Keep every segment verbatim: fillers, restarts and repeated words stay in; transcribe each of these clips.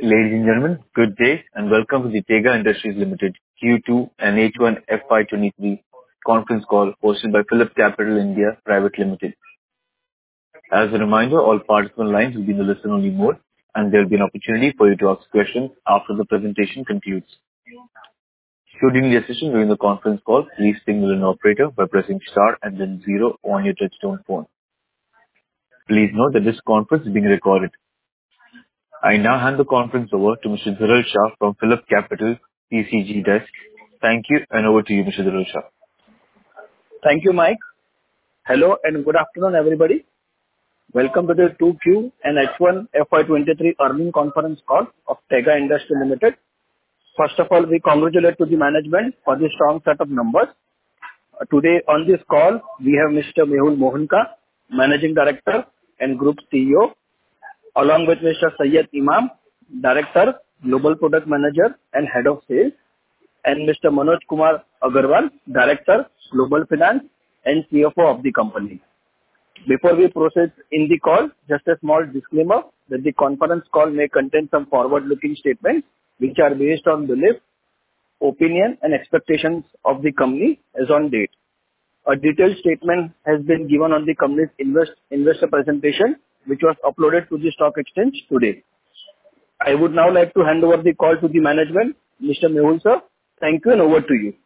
Ladies and gentlemen, good day and welcome to the Tega Industries Limited Q two and H one F Y twenty-three conference call hosted by PhillipCapital India Private Limited. As a reminder, all participant lines will be in the listen-only mode, and there will be an opportunity for you to ask questions after the presentation concludes. Should you need assistance during the conference call, please signal an operator by pressing star and then zero on your touchtone phone. Please note that this conference is being recorded. I now hand the conference over to Mister Dhiral Shah from PhillipCapital P C G Desk. Thank you, and over to you, Mister Dhiral Shah. Thank you, Mike. Hello and good afternoon, everybody. Welcome to the two Q and H one F Y twenty-three earnings conference call of Tega Industries Limited. First of all, we congratulate to the management for the strong set of numbers. Uh, today on this call, we have Mister Mehul Mohanka, Managing Director and Group C E O, along with Mister Syed Imam, Director, Global Product Manager and Head of Sales, and Mister Manoj Kumar Agarwal, Director, Global Finance and C F O of the company. Before we proceed in the call, just a small disclaimer that the conference call may contain some forward-looking statements which are based on belief, opinion and expectations of the company as on date. A detailed statement has been given on the company's invest, investor presentation, which was uploaded to the stock exchange today. I would now like to hand over the call to the management. Mister Mehul, sir, thank you and over to you.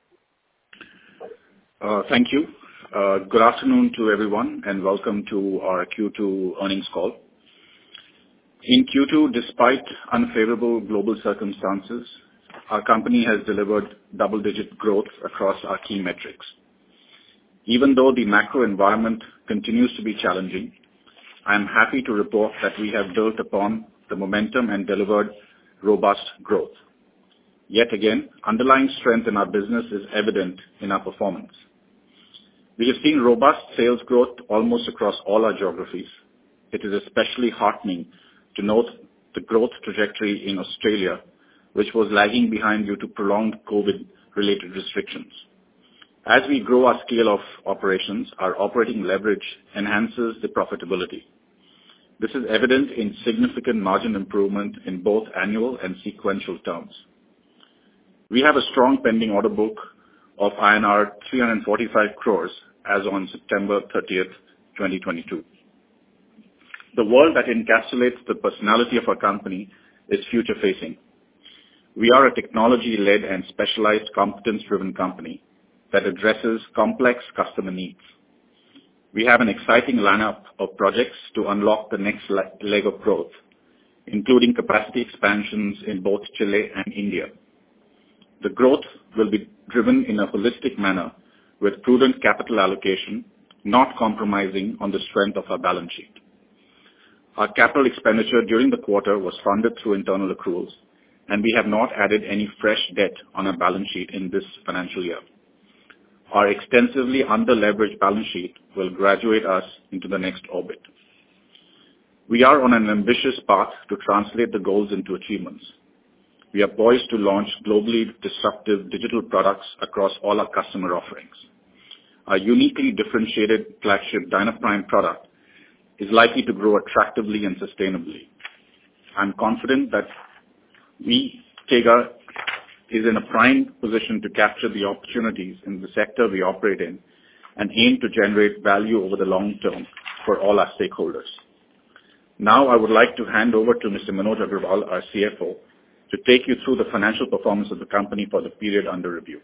Uh, thank you. Uh, good afternoon to everyone and welcome to our Q two earnings call. In Q two, despite unfavorable global circumstances, our company has delivered double-digit growth across our key metrics. Even though the macro environment continues to be challenging, I am happy to report that we have built upon the momentum and delivered robust growth. Yet again, underlying strength in our business is evident in our performance. We have seen robust sales growth almost across all our geographies. It is especially heartening to note the growth trajectory in Australia, which was lagging behind due to prolonged COVID-related restrictions. As we grow our scale of operations, our operating leverage enhances the profitability. This is evident in significant margin improvement in both annual and sequential terms. We have a strong pending order book of I N R three hundred forty-five crores as on September thirtieth, twenty twenty-two. The world that encapsulates the personality of our company is future-facing. We are a technology-led and specialized competence-driven company that addresses complex customer needs. We have an exciting lineup of projects to unlock the next leg of growth, including capacity expansions in both Chile and India. The growth will be driven in a holistic manner with prudent capital allocation, not compromising on the strength of our balance sheet. Our capital expenditure during the quarter was funded through internal accruals, and we have not added any fresh debt on our balance sheet in this financial year. Our extensively under-leveraged balance sheet will graduate us into the next orbit. We are on an ambitious path to translate the goals into achievements. We are poised to launch globally disruptive digital products across all our customer offerings. Our uniquely differentiated flagship Dynaprime product is likely to grow attractively and sustainably. I'm confident that we, Tega, is in a prime position to capture the opportunities in the sector we operate in and aim to generate value over the long term for all our stakeholders. Now I would like to hand over to Mister Manoj Agarwal, our C F O, to take you through the financial performance of the company for the period under review.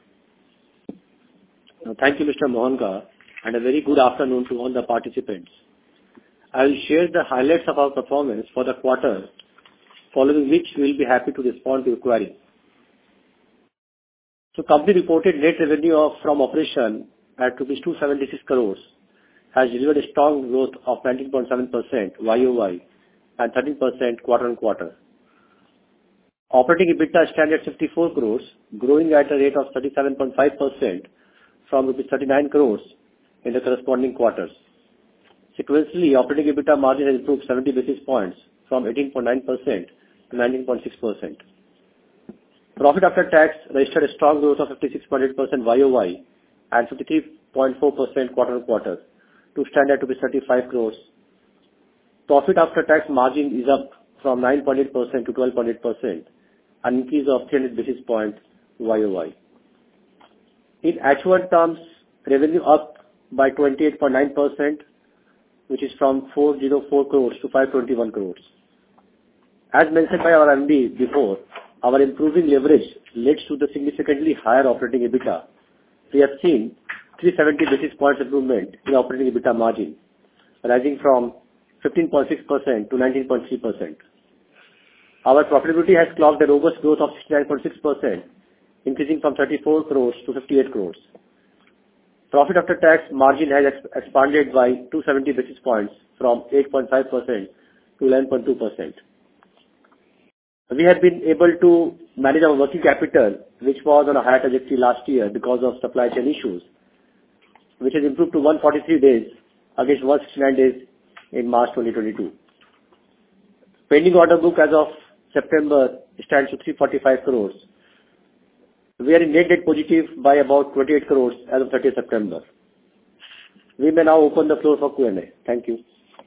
Thank you, Mister Mohanka, and a very good afternoon to all the participants. I will share the highlights of our performance for the quarter, following which we will be happy to respond to your queries. So, company reported net revenue of, from operation at rupees two hundred seventy-six crores, has delivered a strong growth of nineteen point seven percent Y O Y and thirteen percent quarter on quarter. Operating EBITDA stands at fifty-four crores, growing at a rate of thirty-seven point five percent from rupees thirty-nine crores in the corresponding quarters. Sequentially, operating EBITDA margin has improved seventy basis points from eighteen point nine percent to nineteen point six percent. Profit after tax registered a strong growth of fifty-six point eight percent Y O Y and fifty-three point four percent quarter on quarter to stand at thirty-five crores. Profit after tax margin is up from nine point eight percent to twelve point eight percent, an increase of three hundred basis points Y O Y. In H one terms, revenue up by twenty-eight point nine percent, which is from four hundred four crores to five hundred twenty-one crores. As mentioned by our M D before, our improving leverage leads to the significantly higher operating EBITDA. We have seen three hundred seventy basis points improvement in operating EBITDA margin, rising from fifteen point six percent to nineteen point three percent. Our profitability has clocked a robust growth of sixty-nine point six percent, increasing from thirty-four crores to fifty-eight crores. Profit after tax margin has ex- expanded by two hundred seventy basis points from eight point five percent to eleven point two percent. We have been able to manage our working capital, which was on a higher trajectory last year because of supply chain issues, which has improved to one hundred forty-three days against one hundred sixty-nine days in March twenty twenty-two. Pending order book as of September stands to three hundred forty-five crores. We are in net debt positive by about twenty-eight crores as of thirtieth September. We may now open the floor for Q and A. Thank you.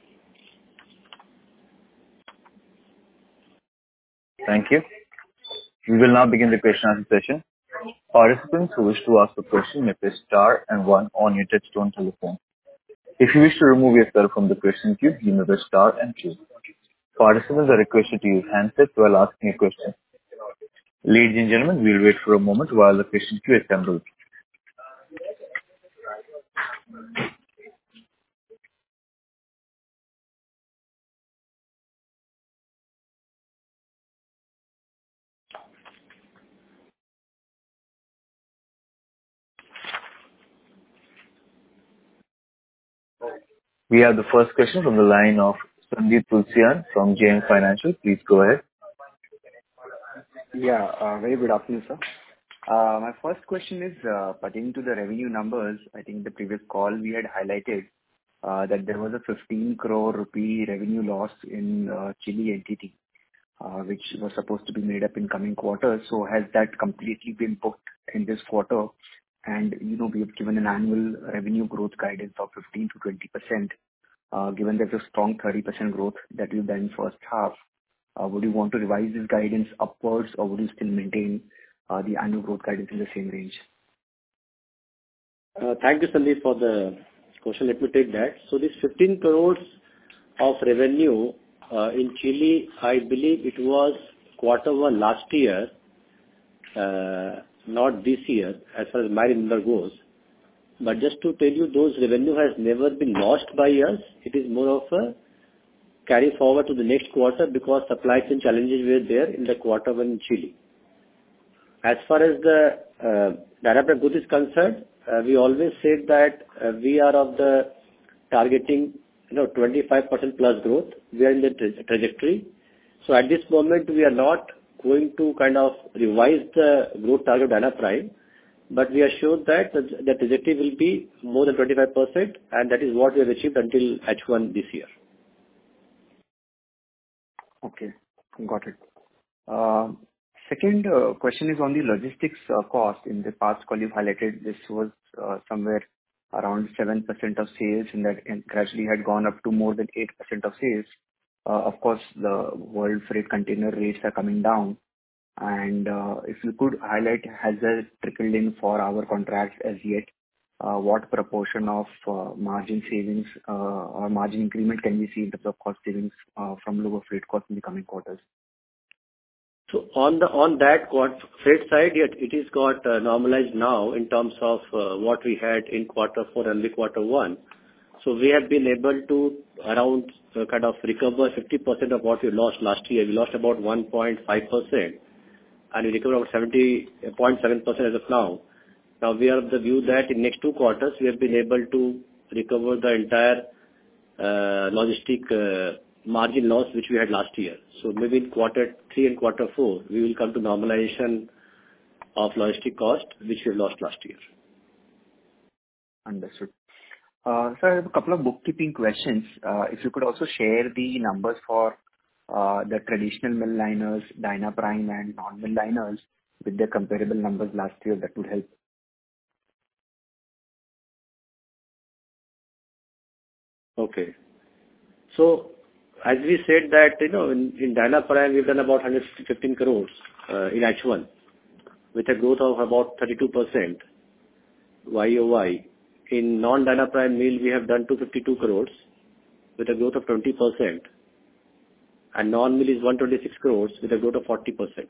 Thank you. We will now begin the question and answer session. Participants who wish to ask a question may press star and one on your touchtone telephone. If you wish to remove yourself from the question queue, you may press star and two. Participants are requested to use handsets while asking a question. Ladies and gentlemen, we'll wait for a moment while the question queue assembles. We have the first question from the line of Sandeep Tulsian from J M Financial. Please go ahead. Yeah, uh, very good afternoon, sir. Uh, my first question is uh, pertaining to the revenue numbers. I think the previous call we had highlighted uh, that there was a fifteen crore rupee revenue loss in uh, Chile entity, uh, which was supposed to be made up in coming quarters. So has that completely been booked in this quarter? And, you know, we have given an annual revenue growth guidance of fifteen to twenty percent. Uh, given there's a strong thirty percent growth that we've done in first half, uh, would you want to revise this guidance upwards, or would you still maintain uh, the annual growth guidance in the same range? Uh, thank you, Sandeep, for the question. Let me take that. So this fifteen crores of revenue uh, in Chile, I believe it was quarter one last year, uh, not this year, as far as my number goes. But just to tell you, those revenue has never been lost by us. It is more of a carry forward to the next quarter because supply chain challenges were there in the quarter one in Chile. As far as the uh, Dynaprime growth is concerned, uh, we always said that uh, we are of the targeting, you know, twenty-five percent plus growth. We are in the tra- trajectory. So at this moment, we are not going to kind of revise the growth target of Dynaprime, but we are sure that the, the trajectory will be more than twenty-five percent, and that is what we have achieved until H one this year. Okay, got it. Uh, second uh, question is on the logistics uh, cost. In the past call you highlighted this was uh, somewhere around seven percent of sales, and that and gradually had gone up to more than eight percent of sales. Uh, of course, the world freight container rates are coming down. And uh, if you could highlight, has that trickled in for our contracts as yet? Uh, what proportion of uh, margin savings uh, or margin increment can we see in terms of cost savings uh, from lower freight costs in the coming quarters? So on the on that quart- freight side, yet it is got uh, normalized now in terms of uh, what we had in quarter four and the quarter one. So we have been able to around uh, kind of recover fifty percent of what we lost last year. We lost about one point five percent, and we recovered about seventy point seven percent as of now. Now we are of the view that in next two quarters we have been able to recover the entire uh, logistic uh, margin loss which we had last year. So maybe in quarter three and quarter four we will come to normalization of logistic cost which we lost last year. Understood. Uh, sir, I have a couple of bookkeeping questions. Uh, if you could also share the numbers for uh, the traditional mill liners, Dynaprime and non-mill liners with the comparable numbers last year, that would help. Okay. So as we said that, you know, in, in DynaPrime, we've done about one hundred fifteen crores uh, in H one with a growth of about thirty-two percent Y O Y. In non-DynaPrime Mill, we have done two hundred fifty-two crores with a growth of twenty percent. And non-mill is one hundred twenty-six crores with a growth of forty percent.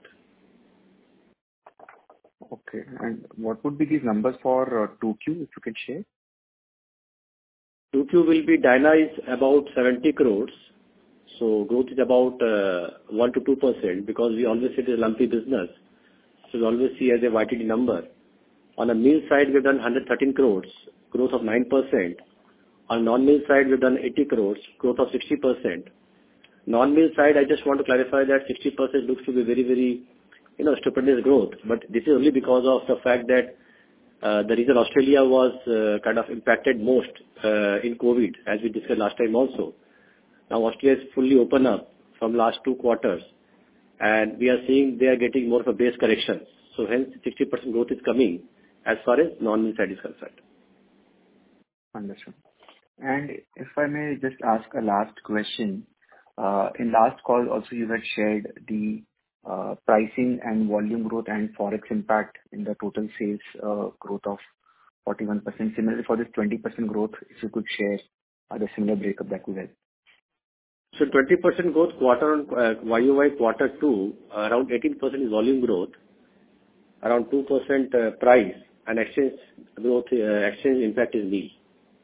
Okay. And what would be these numbers for uh, two Q, if you can share? two Q will be Dyna is about seventy crores. So growth is about uh, one to two percent because we always say it is a lumpy business. So we always see as a Y T D number. On the mill side, we've done one hundred thirteen crores, growth of nine percent. On non-mill side, we've done eighty crores, growth of sixty percent. Non-mill side, I just want to clarify that sixty percent looks to be very, very, you know, stupendous growth. But this is only because of the fact that uh, the reason Australia was uh, kind of impacted most uh, in COVID, as we discussed last time also. Now Australia is fully open up from last two quarters, and we are seeing they are getting more of a base correction. So hence sixty percent growth is coming as far as non-mill side is concerned. Understood. And if I may just ask a last question. Uh, in last call also you had shared the uh, pricing and volume growth and forex impact in the total sales uh, growth of forty-one percent. Similarly for this twenty percent growth, if you could share uh, the similar breakup, that would help. So twenty percent growth quarter on uh, Y O Y quarter two, uh, around eighteen percent is volume growth, around two percent uh, price, and exchange growth, uh, exchange impact is nil.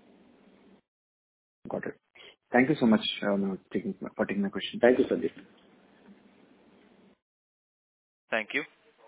Got it. Thank you so much um, taking, for taking my question. Thank you, Sandeep. Thank you.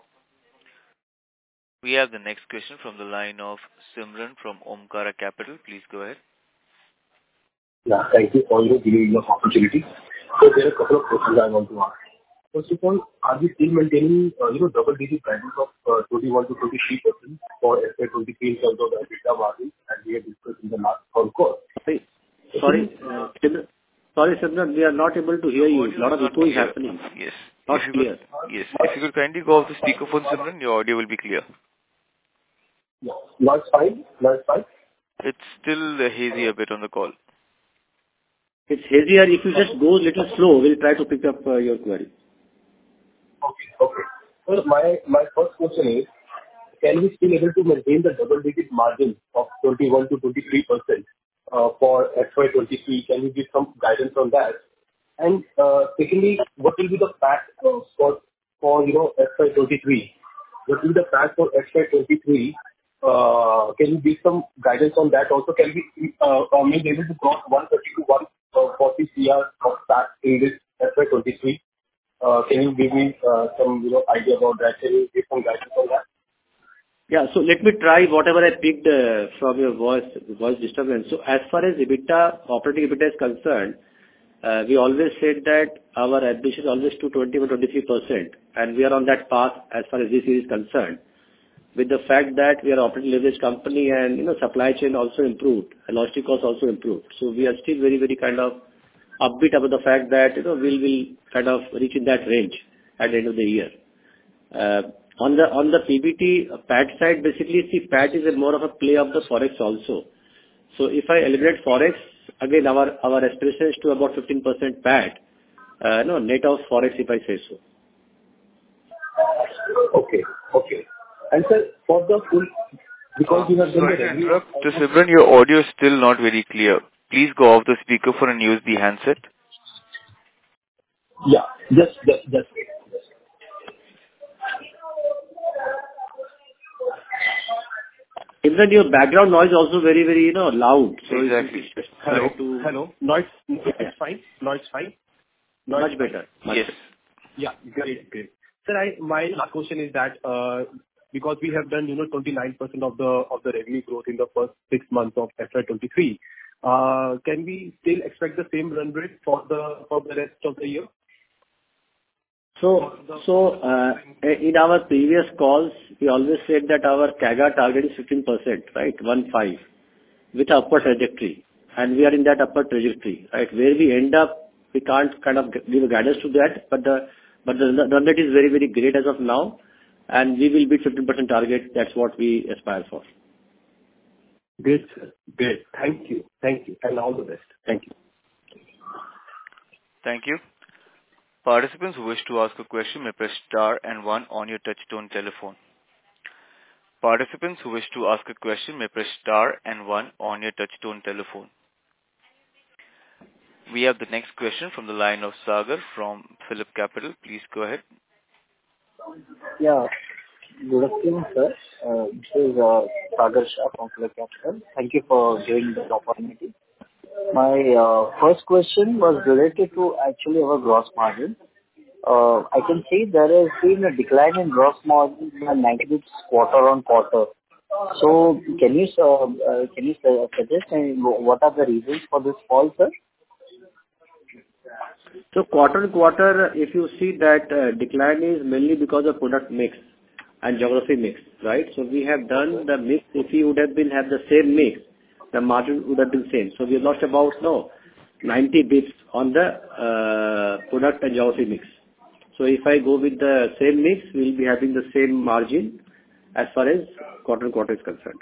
We have the next question from the line of Simran from Omkara Capital. Please go ahead. Yeah, thank you for giving the opportunity. So there are a couple of questions I want to ask. First of all, are we still maintaining, uh, you know, double-digit guidance of uh, twenty-one to twenty-three percent for F Y twenty-three in terms of the EBITDA margin, as we had discussed in the last phone call? Sorry, sorry, uh, Simran, sorry, Simran, we are not able to hear you. A lot of echo is happening. Yes. Not if you clear. Could, yes. If you could kindly go off the speakerphone, Simran, your audio will be clear. Yeah. Now it's fine? Now it's fine? It's still uh, hazy a bit on the call. It's hazier. If you just go a little slow, we'll try to pick up uh, your query. Okay. Okay. So my, my first question is, can we still able to maintain the double-digit margin of twenty-one to twenty-three percent uh, for F Y twenty-three? Can you give some guidance on that? And uh, secondly, what will be the path uh, for, for, you know, F Y twenty-three? What will be the path for F Y twenty-three? Uh, Can you give some guidance on that also? Can we uh, uh, be able to cross one thirty to one forty crore of path in this F Y twenty-three? Uh, Can you give me uh, some, you know, idea about that? Can you give some guidance on that? Yeah. So let me try whatever I picked uh, from your voice, voice disturbance. So as far as EBITDA, operating EBITDA is concerned, uh, we always said that our ambition is always to twenty-one to twenty-three percent, and we are on that path as far as this year is concerned. With the fact that we are operating leverage company and, you know, supply chain also improved, and logistic costs also improved. So we are still very, very kind of upbeat about the fact that, you know, we'll, we'll kind of reach in that range at the end of the year. Uh, On the on the P B T, uh, P A T side, basically, see, P A T is a more of a play of the Forex also. So if I eliminate Forex, again, our our aspiration is to about fifteen percent P A T, uh, no, net of Forex, if I say so. Okay. Okay. And sir, for the full, because you have done Sorry the to review. interrupt. To Simran, your audio is still not very clear. Please go off the speakerphone and use the handset. Yeah. Just, just, just wait. Just wait. Even your background noise is also very, very, you know, loud. So Exactly. it's just Hello. to Hello. Noise, it's fine. Noise fine. Noise much fine. better. Much Yes. better. Yeah. Great. Great. Sir, I, my last question is that, uh, because we have done, you know, twenty-nine percent of the, of the revenue growth in the first six months of F Y twenty-three, uh, can we still expect the same run rate for the, for the rest of the year? So, so uh, in our previous calls, we always said that our C A G R target is fifteen percent, right? One five, with upward trajectory, and we are in that upward trajectory, right? Where we end up, we can't kind of give a guidance to that, but the but the run rate is very, very great as of now, and we will beat fifteen percent target. That's what we aspire for. Great, sir. Great. Thank you. Thank you, and all the best. Thank you. Thank you. Participants who wish to ask a question may press star and one on your touchtone telephone. Participants who wish to ask a question may press star and one on your touchtone telephone. We have the next question from the line of Sagar from Phillip Capital. Please go ahead. Yeah. Good afternoon, sir. Uh, This is uh, Sagar Shah from Phillip Capital. Thank you for giving this opportunity. My uh, first question was related to actually our gross margin. Uh, I can see there has been a decline in gross margin by ninety basis points quarter on quarter. So can you uh, uh, can you uh, suggest uh, what are the reasons for this fall, sir? So quarter-on-quarter, if you see that uh, decline is mainly because of product mix and geography mix, right? So we have done the mix. If you would have been have the same mix, the margin would have been same. So we lost about no ninety basis points on the uh, product and geography mix. So if I go with the same mix, we'll be having the same margin as far as quarter-on-quarter is concerned.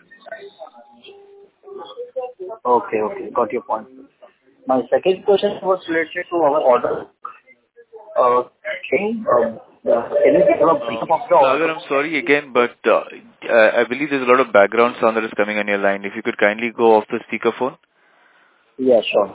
Okay, okay, got your point. My second question was related to our order. Uh, Can um, uh, can you give a brief of the Sagar, order? I'm sorry again, but uh, I I believe there's a lot of background sound that is coming on your line. If you could kindly go off the speakerphone. Yeah, sure.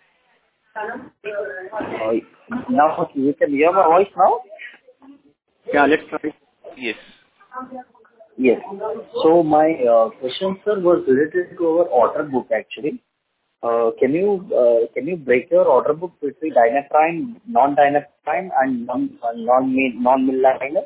Uh, Now you can hear my voice now? Yeah, let's try. Yes. Yes. So my uh, question, sir, was related to our order book, actually. Uh, Can you uh, can you break your order book between Dynaprime, non-Dynaprime, and non- uh, non-mill non-mill liner?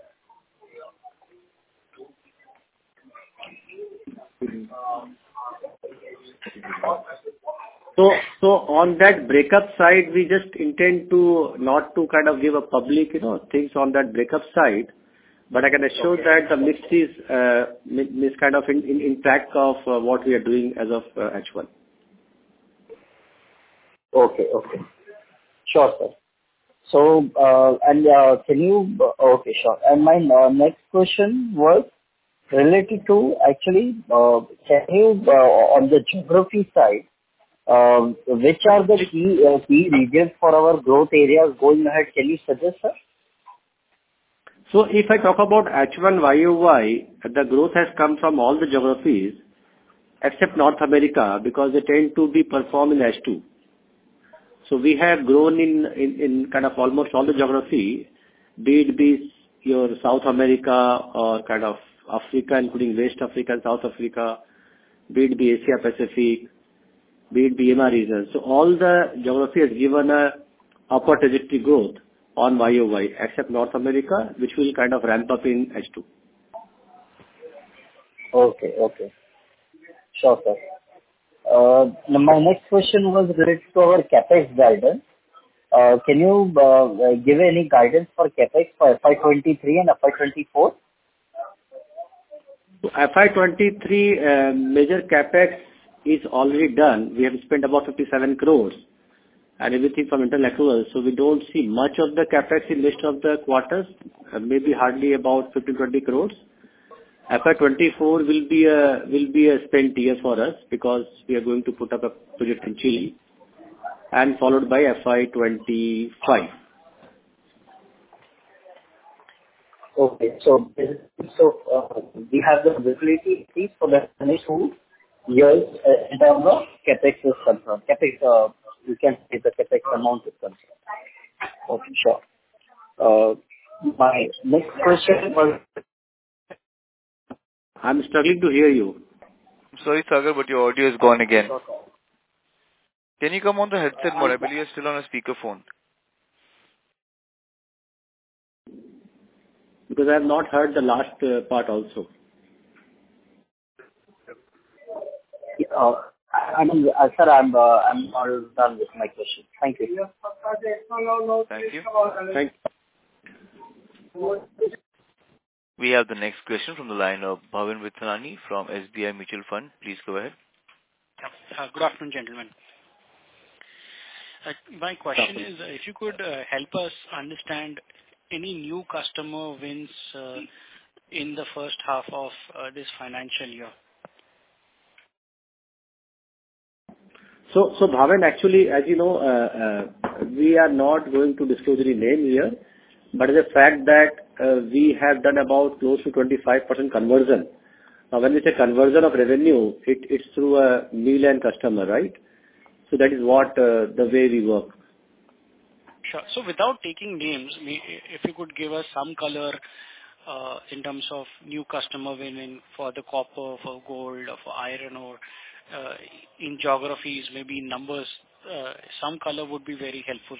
So, so on that breakup side, we just intend to not to kind of give a public, you know, things on that breakup side, but I can assure that the mix is, uh, mi- is kind of in, in, in track of uh, what we are doing as of uh, H one. Okay, okay. Sure, sir. So, uh, and uh, can you... uh, Okay, sure. And my uh, next question was related to actually, uh, can you, uh, on the geography side, um, which are the key uh, key regions for our growth areas going ahead? Can you suggest, sir? So if I talk about H one Y O Y, the growth has come from all the geographies except North America, because they tend to be performed in H two. So we have grown in, in, in kind of almost all the geography, be it be your South America or kind of Africa, including West Africa and South Africa, be it be Asia Pacific, be it be E M A region. So all the geography has given a upward trajectory growth on Y O Y, except North America, which will kind of ramp up in H two. Okay, okay. Sure, sir. Uh, now my next question was related to our CapEx guidance. Uh, Can you uh, uh, give any guidance for CapEx for F Y twenty-three and F Y twenty-four? So F Y twenty-three uh, major capex is already done. We have spent about fifty-seven crores and everything from internal accruals. So we don't see much of the capex in rest of the quarters, uh, maybe hardly about fifteen to twenty crores. F Y twenty-four will be a will be a spent year for us because we are going to put up a project in Chile, and followed by F Y twenty-five. Okay. So so uh, we have the visibility at least for the next two years uh, in terms of CapEx is concerned. CapEx, uh, you can say the CapEx amount is concerned. Okay, sure. Uh, My next question was... I'm struggling to hear you. I'm sorry, Sagar, but your audio is gone again. Can you come on the headset mode? I believe you're still on a speakerphone. Because I have not heard the last uh, part also. Uh, I mean, uh, sir, I'm uh, I'm all done with my question. Thank you. Thank you. Thank you. We have the next question from the line of Bhavin Vithanani from S B I Mutual Fund. Please go ahead. Uh, Good afternoon, gentlemen. Uh, My question is, uh, if you could uh, help us understand any new customer wins uh, in the first half of uh, this financial year. So, so Bhavin, actually, as you know, uh, uh, we are not going to disclose any name here, but the fact that uh, we have done about close to twenty-five percent conversion. Now, when we say conversion of revenue, it, it's through a meal and customer, right? So that is what uh, the way we work. Sure. So without taking names, if you could give us some color uh, in terms of new customer winning for the copper, for gold, or for iron ore, uh, in geographies, maybe in numbers, uh, some color would be very helpful.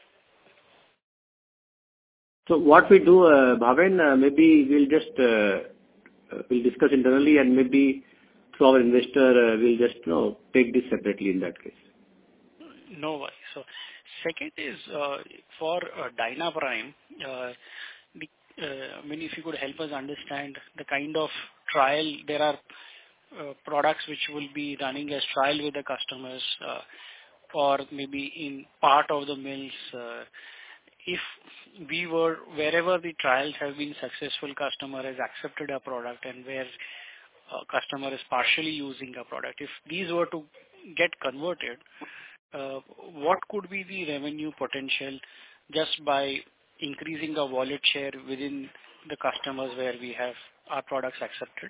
So what we do, uh, Bhaven, uh, maybe we'll just uh, uh, we'll discuss internally, and maybe through our investor, uh, we'll just you know take this separately in that case. No worries. So second is uh, for uh, Dynaprime. Uh, the, uh, I mean, if you could help us understand the kind of trial, there are uh, products which will be running as trial with the customers, uh, or maybe in part of the mills. Uh, if we were, wherever the trials have been successful, customer has accepted a product, and where uh, customer is partially using a product, if these were to get converted, Uh, what could be the revenue potential just by increasing the wallet share within the customers where we have our products accepted?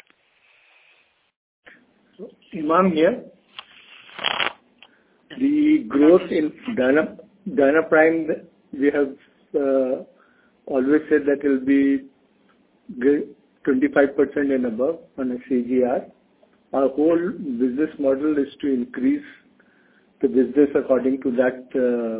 So, Imam here. The growth in Dyna, Dynaprime, we have uh, always said that it will be twenty-five percent and above on a C G R. Our whole business model is to increase the business according to that uh,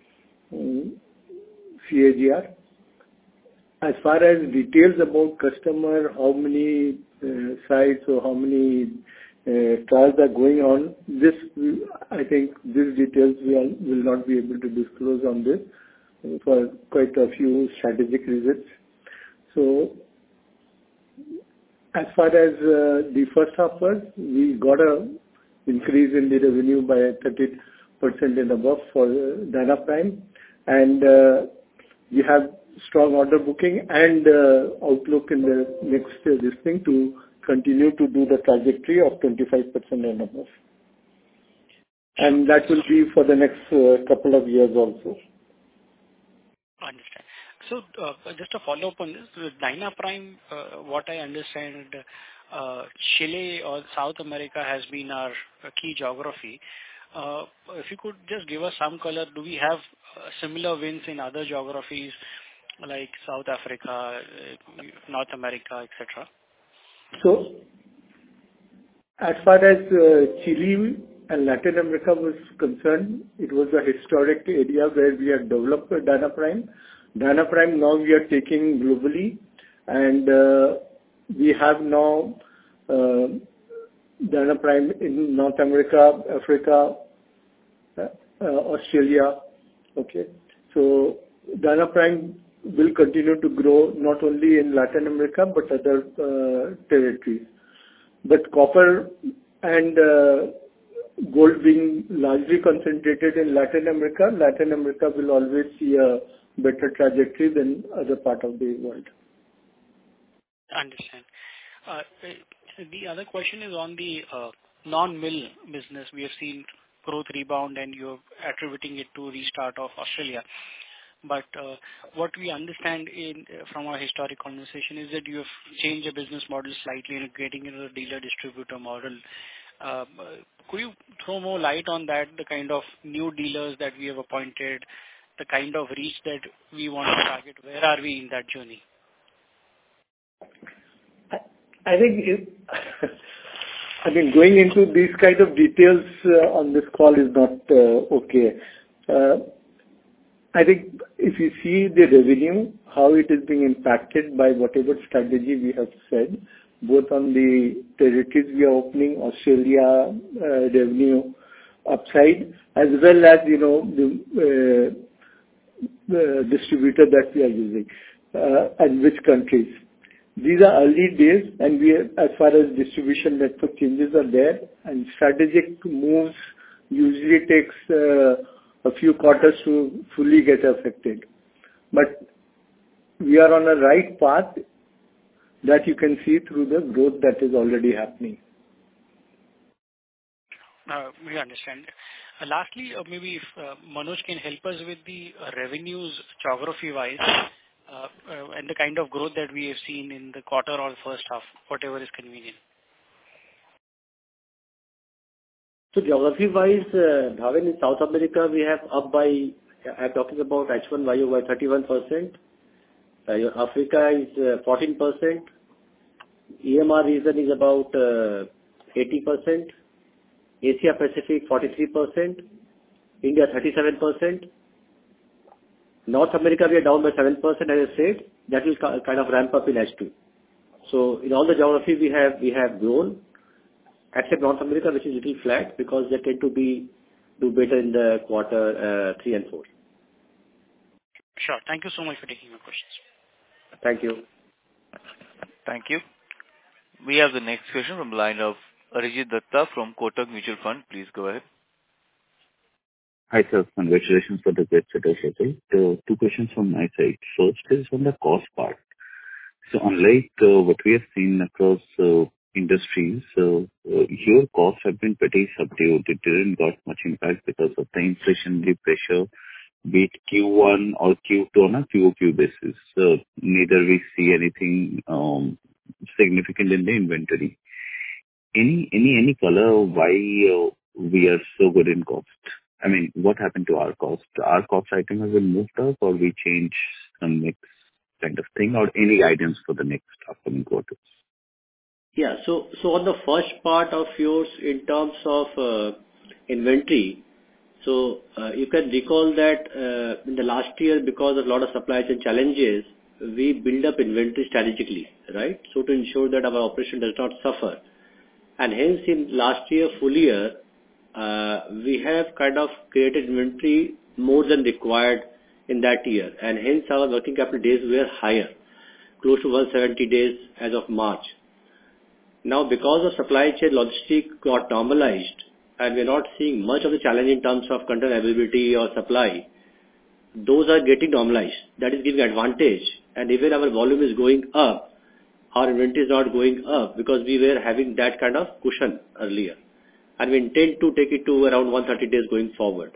C A G R. As far as details about customer, how many uh, sites or how many uh, trials are going on, this I think these details we are, will not be able to disclose on this for quite a few strategic reasons. So, as far as uh, the first half was, we got a increase in the revenue by thirty percent and above for uh, Dynaprime, and uh, we have strong order booking and uh, outlook in the next uh, this thing to continue to do the trajectory of twenty-five percent and above. And that will be for the next uh, couple of years also. Understand. So, uh, just a follow-up on this, with Dynaprime, uh, what I understand, uh, Chile or South America has been our uh, key geography. Uh, if you could just give us some color, do we have uh, similar wins in other geographies like South Africa, uh, North America, et cetera? So, as far as uh, Chile and Latin America was concerned, it was a historic area where we had developed Dynaprime. Dynaprime now we are taking globally, and uh, we have now uh, Dynaprime in North America, Africa, uh, uh, Australia. Okay, so Dynaprime will continue to grow not only in Latin America but other uh, territories. But copper and uh, gold being largely concentrated in Latin America, Latin America will always see a better trajectory than other part of the world. Understand. Uh, the other question is on the uh, non-mill business. We have seen growth rebound, and you're attributing it to restart of Australia. But uh, what we understand in from our historic conversation is that you have changed the business model slightly and getting into the dealer-distributor model. Uh, could you throw more light on that, the kind of new dealers that we have appointed, the kind of reach that we want to target? Where are we in that journey? I think it, I mean, going into these kind of details uh, on this call is not uh, okay. Uh, I think if you see the revenue, how it is being impacted by whatever strategy we have said, both on the territories we are opening, Australia uh, revenue upside, as well as, you know, the, uh, the distributor that we are using, uh, and which countries. These are early days, and we, are, as far as distribution network changes are there, and strategic moves usually takes uh, a few quarters to fully get affected. But we are on a right path that you can see through the growth that is already happening. Uh, we understand. Lastly, uh, maybe if uh, Manoj can help us with the uh, revenues geography-wise uh, uh, and the kind of growth that we have seen in the quarter or first half, whatever is convenient. So geography-wise, uh, Bhavin, in South America, we have up by, I'm talking about H one Y O Y thirty-one percent. Uh, Africa is uh, fourteen percent. E M R region is about uh, eighty percent. Asia Pacific forty-three percent. India thirty-seven percent. North America, we are down by seven percent, as I said. That will kind of ramp up in H two. So in all the geography, we have we have grown, except North America, which is a little flat because they tend to be do better in the quarter uh, three and four. Sure. Thank you so much for taking my questions. Thank you. Thank you. We have the next question from the line of Arijit Datta from Kotak Mutual Fund. Please go ahead. Hi, sir. Congratulations for the great set of results. Uh, Two questions from my side. First is on the cost part. So unlike uh, what we have seen across uh, industries, uh, uh, your costs have been pretty subdued. It didn't got much impact because of the inflationary pressure, be it Q one or Q two on a Q O Q basis. So neither we see anything um, significant in the inventory. Any any any color why uh, we are so good in cost? I mean, what happened to our cost? Our cost item has been moved up, or we changed some mix kind of thing, or any guidance for the next upcoming quarters? Yeah. So so on the first part of yours in terms of uh, inventory, so uh, you can recall that uh, in the last year, because of a lot of supply chain challenges, we build up inventory strategically, right? So to ensure that our operation does not suffer. And hence, in last year, full year, uh, we have kind of created inventory more than required in that year. And hence, our working capital days were higher, close to one hundred seventy days as of March. Now, because of supply chain logistics got normalized, and we're not seeing much of the challenge in terms of container availability or supply, those are getting normalized. That is giving advantage. And even our volume is going up, our inventory is not going up because we were having that kind of cushion earlier. And we intend to take it to around one hundred thirty days going forward.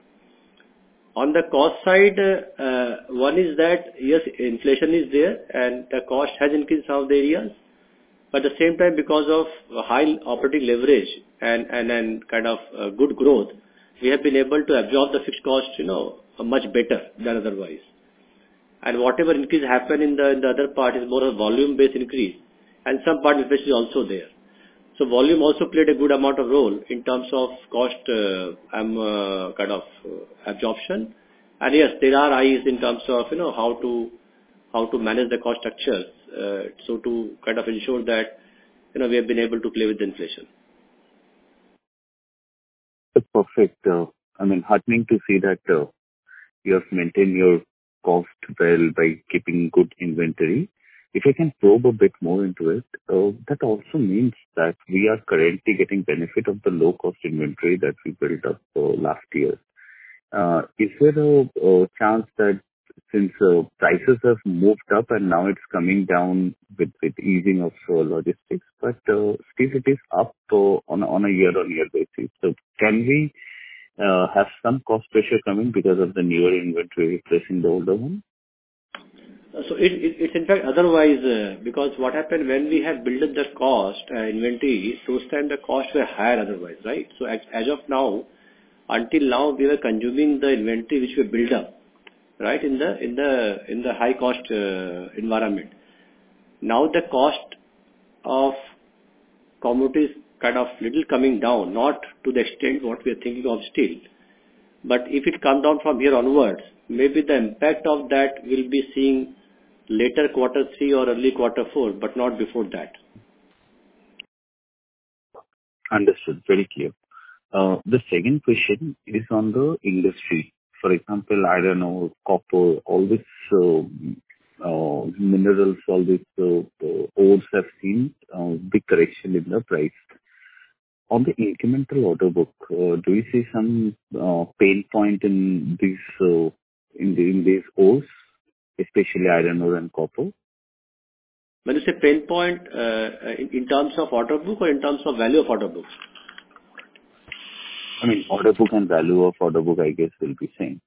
On the cost side, uh, one is that, yes, inflation is there and the cost has increased in some of the areas. But at the same time, because of high operating leverage and, and, and kind of uh, good growth, we have been able to absorb the fixed cost, you know, much better than otherwise. And whatever increase happen in the, in the other part is more a volume-based increase, and some part inflation is also there. So volume also played a good amount of role in terms of cost uh, um, uh, kind of uh, absorption. And yes, there are eyes in terms of, you know, how to how to manage the cost structure, uh, so to kind of ensure that, you know, we have been able to play with the inflation. That's perfect. Uh, I mean, heartening to see that uh, you have maintained your cost well by keeping good inventory. If I can probe a bit more into it, uh, that also means that we are currently getting benefit of the low-cost inventory that we built up uh, last year. Uh, is there a, a chance that since uh, prices have moved up and now it's coming down with, with easing of uh, logistics, but uh, still it is up uh, on, on a year-on-year basis. So can we uh, have some cost pressure coming because of the newer inventory replacing the older one? So it, it, it's in fact otherwise, uh, because what happened when we had built up the cost uh, inventory, those time the costs were higher otherwise, right? So as, as of now, until now we were consuming the inventory which we built up, right, in the in the in the high cost uh, environment. Now the cost of commodities kind of little coming down, not to the extent what we are thinking of still. But if it comes down from here onwards, maybe the impact of that will be seen later quarter three or early quarter four, but not before that. Understood. Very clear. Uh, the second question is on the industry. For example, I don't know, copper, all this uh, uh, minerals, all these uh, uh, ores have seen uh, big correction in the price. On the incremental order book, uh, do you see some uh, pain point in these uh, in, the, in these ores, especially iron ore and copper? When you say pain point, uh, uh, in, in terms of order book or in terms of value of order book? I mean, order book and value of order book, I guess, will be same.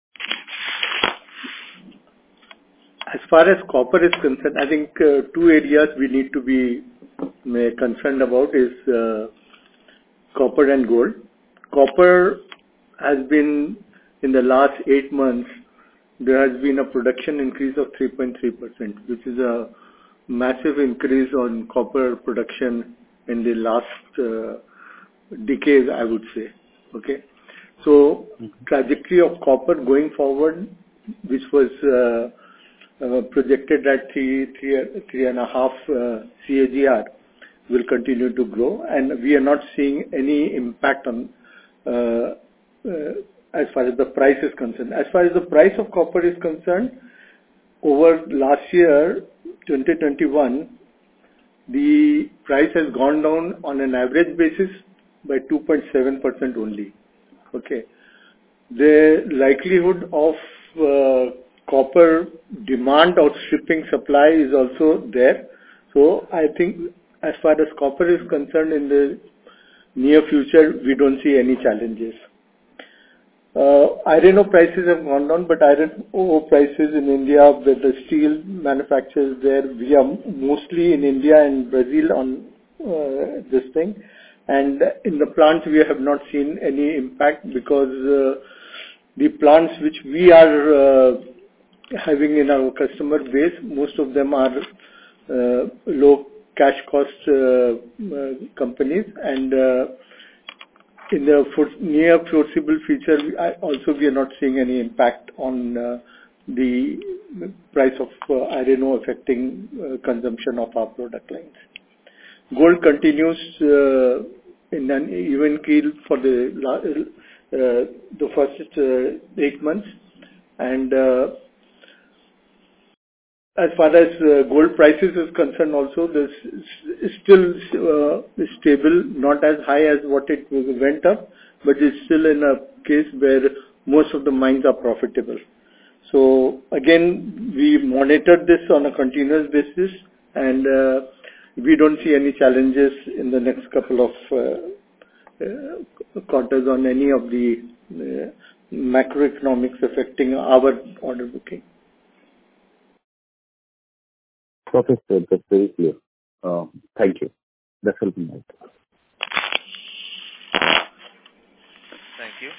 As far as copper is concerned, I think uh, two areas we need to be uh, concerned about is uh, copper and gold. Copper has been, in the last eight months, there has been a production increase of three point three percent, which is a massive increase on copper production in the last uh, decade, I would say. Okay. So, trajectory of copper going forward, which was uh, uh, projected at three, three, three and a half uh, C A G R, will continue to grow, and we are not seeing any impact on uh, uh, as far as the price is concerned. As far as the price of copper is concerned, over last year, twenty twenty-one, the price has gone down on an average basis by two point seven percent only. Okay. The likelihood of uh, copper demand outstripping supply is also there. So I think as far as copper is concerned, in the near future, we don't see any challenges. Uh, iron ore prices have gone down, but iron ore prices in India, with the steel manufacturers there, we are mostly in India and Brazil on uh, this thing. And in the plants, we have not seen any impact because uh, the plants which we are uh, having in our customer base, most of them are uh, low cash cost uh, uh, companies, and uh, in the for near foreseeable future, I also we are not seeing any impact on uh, the price of uh, iron ore affecting uh, consumption of our product lines. Gold continues uh, in an even keel for the la- uh, the first uh, eight months, and uh, as far as uh, gold prices is concerned, also this is still uh, stable, not as high as what it went up, but it's still in a case where most of the mines are profitable. So again, we monitor this on a continuous basis, and uh, we don't see any challenges in the next couple of uh, uh, quarters on any of the uh, macroeconomics affecting our order booking. Perfect, sir. That's very clear. Uh, thank you. That's helpful. Thank you.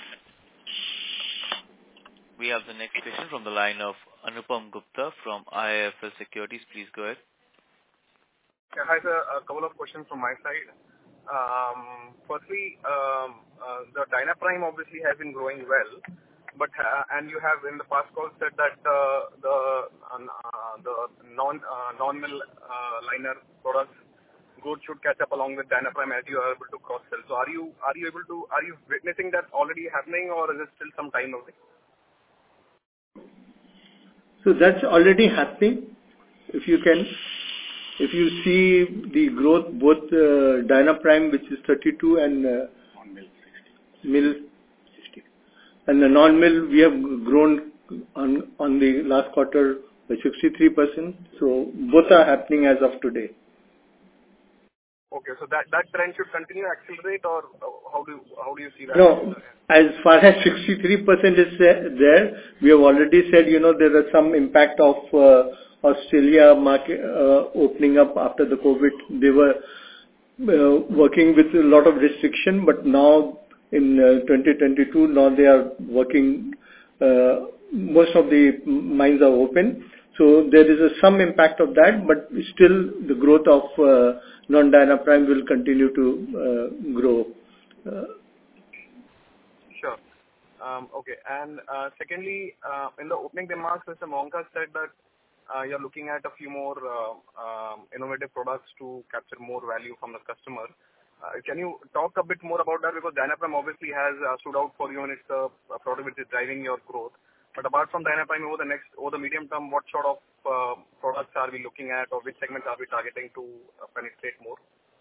We have the next question from the line of Anupam Gupta from I I F L Securities. Please go ahead. Yeah, hi, sir. A couple of questions from my side. Um, firstly, um, uh, the Dynaprime obviously has been growing well, but uh, and you have in the past call said that uh, the uh, the non uh, non-mill uh, liner products growth should catch up along with Dynaprime as you are able to cross sell. So are you are you able to are you witnessing that already happening, or is it still some time away? So that's already happening. If you can, if you see the growth, both uh, Dynaprime, which is thirty-two, and uh, mill sixty, and the non-mill, we have grown on on the last quarter by sixty-three percent. So both are happening as of today. Okay, so that that trend should continue, accelerate, or how do you, how do you see that? No, as far as sixty-three percent is there, we have already said, you know, there is some impact of uh, Australia market uh, opening up after the COVID. They were uh, working with a lot of restriction, but now in uh, twenty twenty-two, now they are working, uh, most of the mines are open. So there is a, some impact of that, but still the growth of uh, non-Dynaprime will continue to uh, grow. Uh, Sure. Um, okay. And uh, secondly, uh, in the opening remarks, Mister Mohankas said that uh, you're looking at a few more uh, um, innovative products to capture more value from the customer. Uh, can you talk a bit more about that? Because Dynaprime obviously has uh, stood out for you, and it's a, a product which is driving your growth. But apart from Dynaprime, over the next, over the medium term, what sort of uh, products are we looking at, or which segments are we targeting to uh, penetrate more?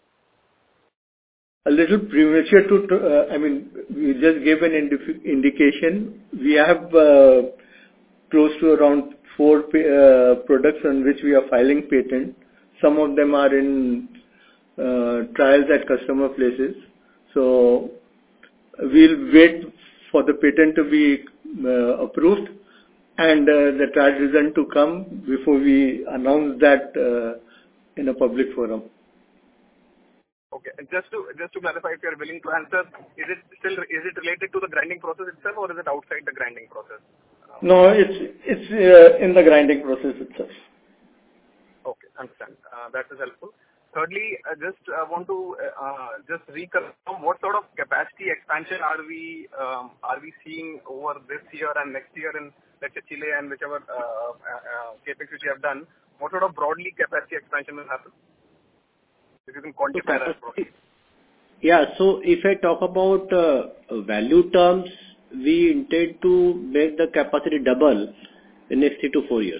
A little premature to, uh, I mean, we just gave an indi- indication. We have uh, close to around four uh, products on which we are filing patent. Some of them are in uh, trials at customer places. So we'll wait for the patent to be uh, approved and uh, the trial result to come before we announce that uh, in a public forum. Okay. And just to just to clarify, if you are willing to answer, is it still is it related to the grinding process itself, or is it outside the grinding process? No, it's it's uh, in the grinding process itself. Okay, understand. Uh, that is helpful. Thirdly, I just uh, want to uh, just reconfirm what sort of capacity expansion are we um, are we seeing over this year and next year in, let's say, Chile and whichever uh, uh, capex which you have done. What sort of broadly capacity expansion will happen? If you can quantify that broadly. Yeah. So if I talk about uh, value terms, we intend to make the capacity double in next three to four years.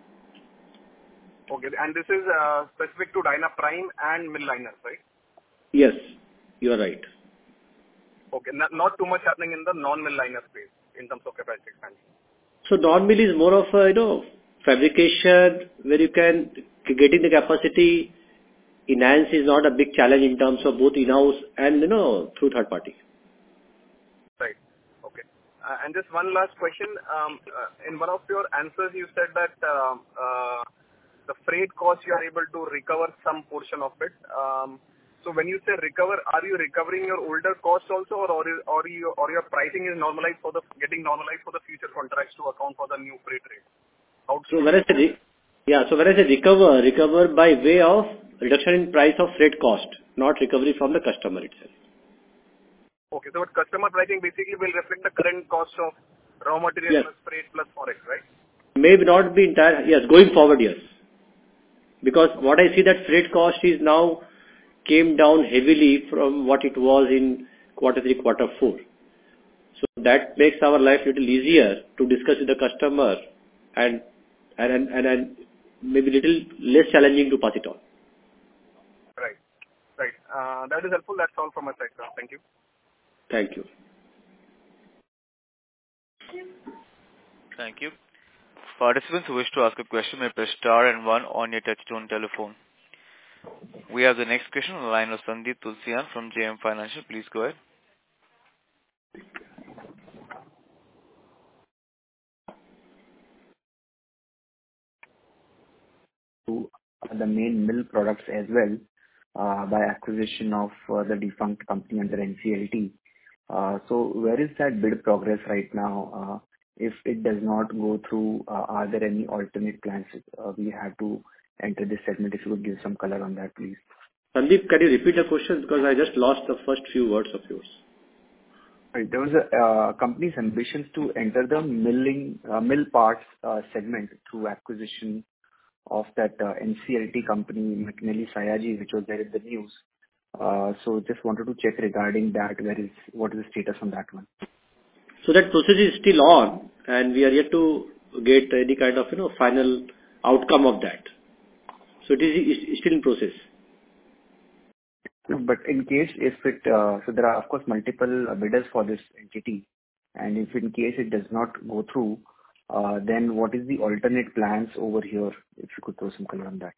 Okay. And this is uh, specific to Dyna Prime and mill liners, right? Yes, you are right. Okay. Not, not too much happening in the non-mill liner space in terms of capacity expansion. So non-mill is more of a, you know, fabrication where you can getting the capacity enhance is not a big challenge in terms of both in-house and, you know, through third party. Right. Okay. Uh, and just one last question. Um, uh, in one of your answers, you said that uh, uh, the freight cost you are able to recover some portion of it. Um, so when you say recover, are you recovering your older costs also, or or, is, or, you, or your pricing is normalized for the getting normalized for the future contracts to account for the new freight rate? How so when I say re- yeah, so when I say recover, recover by way of reduction in price of freight cost, not recovery from the customer itself. Okay, so what customer pricing basically will reflect the current cost of raw material yes. plus freight plus forex, right? Maybe not be entire. Yes, going forward, yes. Because what I see that freight cost is now came down heavily from what it was in quarter three, quarter four. So that makes our life a little easier to discuss with the customer and and and, and, and maybe little less challenging to pass it on. Right, right. Uh, that is helpful. That's all from my side, sir. Thank you. Thank you. Thank you. Participants who wish to ask a question may press star and one on your touchtone telephone. We have the next question on the line of Sandeep Tulsian from J M Financial. Please go ahead. To the main mill products as well uh, by acquisition of uh, the defunct company under N C L T. Uh, so where is that bid progress right now? Uh, if it does not go through, uh, are there any alternate plans uh, we have to enter this segment? If you would give some color on that, please. Sandeep, can you repeat the question because I just lost the first few words of yours. Right. There was a uh, company's ambitions to enter the milling uh, mill parts uh, segment through acquisition of that uh, N C L T company, McNally Sayaji, which was there in the news. Uh, so just wanted to check regarding that. Where is what is the status on that one? So that process is still on, and we are yet to get any kind of you know final outcome of that. So it is it's still in process. But in case if it uh, so there are of course multiple bidders for this entity, and if in case it does not go through, uh, then what is the alternate plans over here? If you could throw some color on that.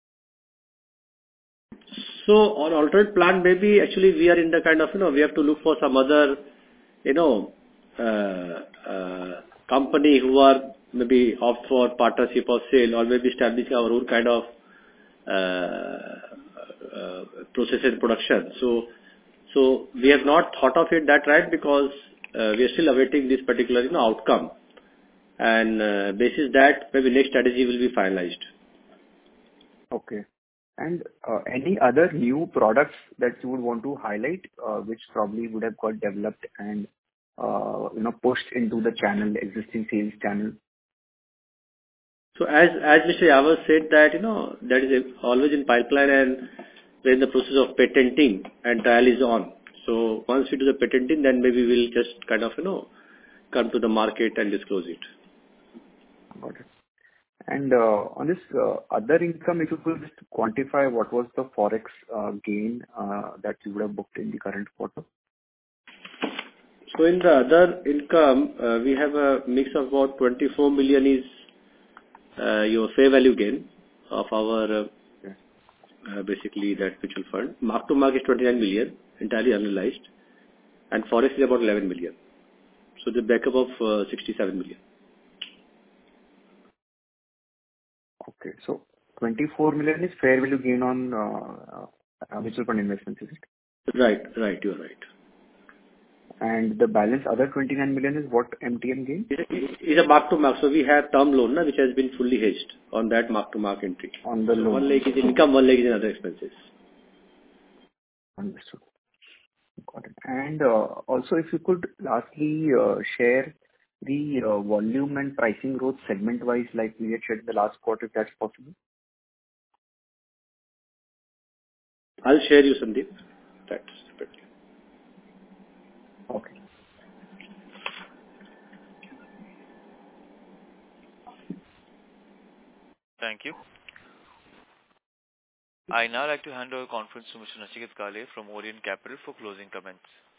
So on alternate plan, maybe actually we are in the kind of, you know, we have to look for some other, you know, uh, uh, company who are maybe opt for partnership or sale or maybe establishing our own kind of uh, uh, process and production. So, so we have not thought of it that right because uh, we are still awaiting this particular, you know, outcome. And uh, basis that maybe next strategy will be finalized. Okay. And uh, any other new products that you would want to highlight, uh, which probably would have got developed and uh, you know pushed into the channel, existing sales channel? So as as Mister Yavas said that you know that is always in pipeline and we're in the process of patenting and trial is on. So once we do the patenting, then maybe we'll just kind of you know come to the market and disclose it. Got it. And uh, on this uh, other income, if you could just quantify what was the forex uh, gain uh, that you would have booked in the current quarter? So in the other income, uh, we have a mix of about twenty-four million is uh, your fair value gain of our uh, okay. uh, basically that mutual fund. Mark to market is twenty-nine million, entirely unrealized. and Forex is about eleven million. So the backup of uh, sixty-seven million. Okay. So twenty-four million is fair value gain on uh, uh, mutual fund investments, is it? Right, right, you are right. And the balance, other twenty-nine million is what M T M gain? It's a mark to mark. So we have term loan, na, which has been fully hedged on that mark to mark entry. On the so loan. One leg is income, one leg is in other expenses. Understood. Got it. And uh, also, if you could lastly uh, share the uh, volume and pricing growth segment-wise, like we had shared in the last quarter, if that's possible. I'll share you, Sandeep. That's separately. Okay. Thank you. I now like to hand over conference to Mister Nachiket Kale from Orient Capital for closing comments.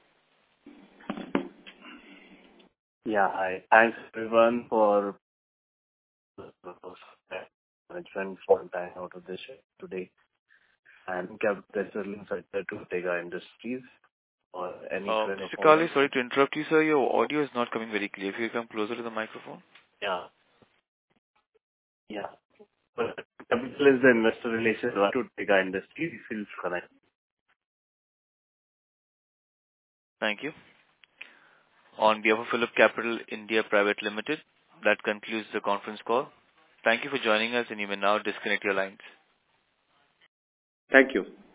Yeah, hi. Thanks everyone for management for time out of this today. And congratulations to Tega Industries or any Uh, kind Mister of Kale, sorry to interrupt you, sir. Your audio is not coming very clear. If you come closer to the microphone. Yeah. Yeah. But Capital is the investor relations to Tega Industries. Feels connect. Thank you. On behalf of Phillip Capital India Private Limited, that concludes the conference call. Thank you for joining us, and you may now disconnect your lines. Thank you.